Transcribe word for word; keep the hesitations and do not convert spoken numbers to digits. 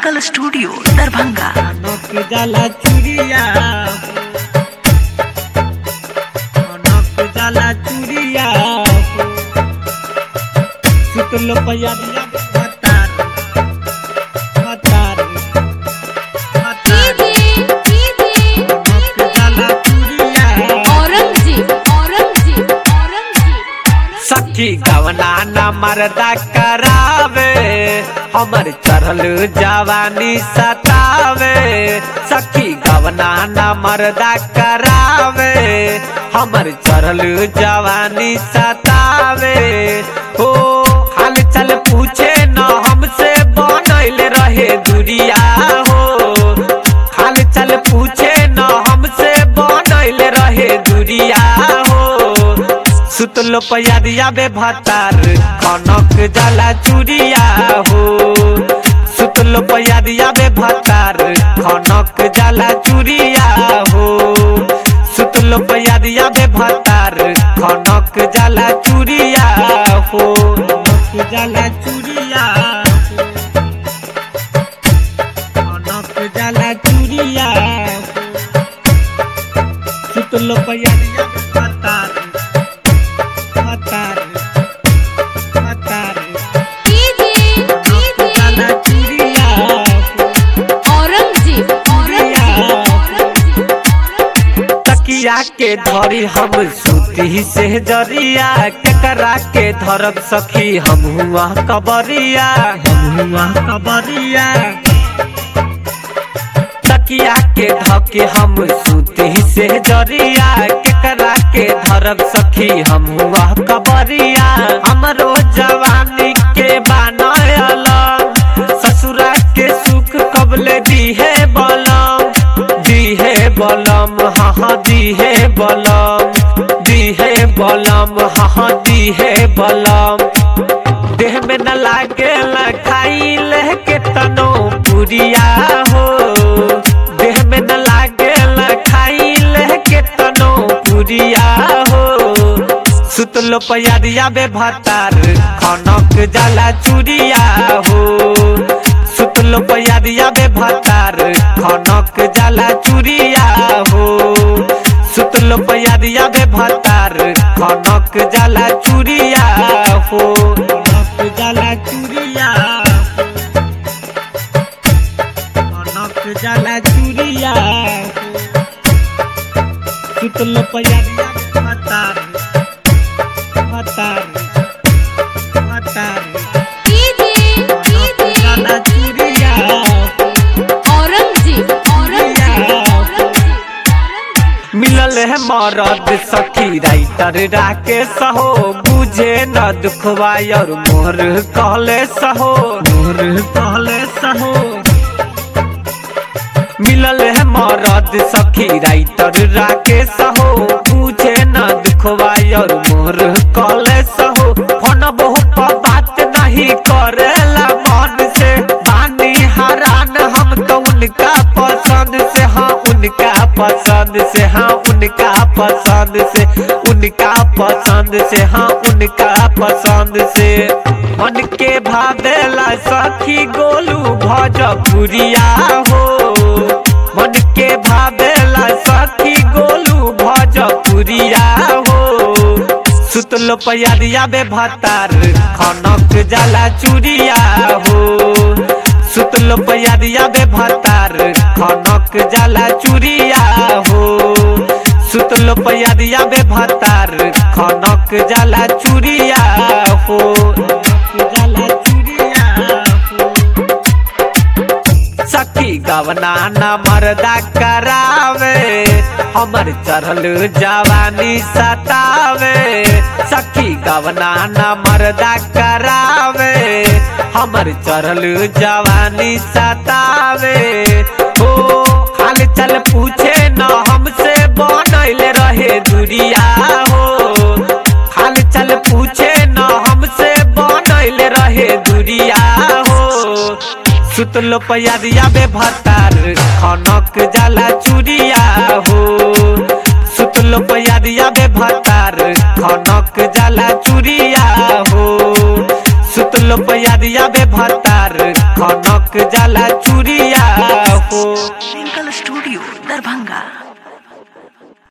Classical studio Darbhanga. नक जाला चूड़िया नक जाला चूड़िया सुतलो पैया दिया मतार मतार मतार नक जाला चूड़िया औरंगजेब औरंगजेब औरंगजेब सखी गवना न मर्दा करावे हमर चढ़ल जवानी सतावे सखी गवना न मर्दा करावे हमर चढ़ल जवानी सतावे हो हाल चल पूछे न हमसे बनल रहे दुरिया हो हाल चल पूछे न हमसे बनल रहे दुरिया हो सुतलो पैया बे भतार कनक जाला चूड़िया हो सुतलो पैया बे भतार कनक जाला चूड़िया हो सुतलो पैया बे भतार कनक जाला चूड़िया हो कनक जाला चूड़िया कनक जाला चूड़िया सुतलो पैया बे भतार मतार मतार जाला चूड़िया औरंगजेब औरंगजेब तकिया के धरी हम सूती से जरिया केकरा के धरब सखी हम हुआ कबरिया हम हुआ कबरिया तकिया के धके हम सूती से जरिया केकरा के धरब सखी हम हुआ कबरिया हमरो जवानी के बनायल ससुरा के सुख कबले दी है बलम दी है बलम हाँ हाँ दी है बलम दी है बलम हाँ हाँ दी है बलम देह में न लागे खाई ले के तनो पुरिया हो देह में न लागे खाई ले के तनो पुरिया हो सुतलो पैया बे भतार कनक जाला चूड़िया हो सुतलो पैया बे भतार कनक जाला चूड़िया हो सुतलो पैया बे भतार कनक जाला चूड़िया हो कनक जाला चूड़िया कनक जाला चूड़िया सुतलो पैया बे भतार मतार मतार जाला चूड़िया औरंगजेब औरंगजेब मिलल है मरद सखी राइटर राकेश हो बुझे न दुखवा और मोर कहले सहो मोर कहले सहो मिलल है मरद सखी राइटर राकेश हो बुझे न दुखवा और मोर कहले सहो फोन बहुत बात नहीं करेला मन से बानी हरान हम तो उनका पसंद से हाँ उनका पसंद से हाँ उनका पसंद से उनका पसंद से हाँ उनका पसंद से मन के भावेला सखी गोलू भोजपुरिया हो मन के भावेला सखी गोलू भोजपुरिया हो सुतलो पैया बे भतार कनक जाला चूड़िया हो सुतलो पैया बे भतार कनक जाला चूड़िया हो सुतलो पैया बे भतार कनक जाला चूड़िया हो जाला चूड़िया सखी गवना न मर्दा करावे हमर चढ़ल जवानी सतावे सखी गवना न मर्दा करावे हमर चढ़ल जवानी सतावे हो हाल चल पूछे न हमसे बनल रहे दुरिया हो हाल चल पूछे न हमसे बनल रहे दुरिया हो सुतलो पैया बे भतार कनक जाला चूड़िया हो सुतलो पैया बे भतार कनक जाला चूड़िया हो सुतलो पैया बे भतार खनक जाला चूड़िया हो। Twinkle studio Darbhanga.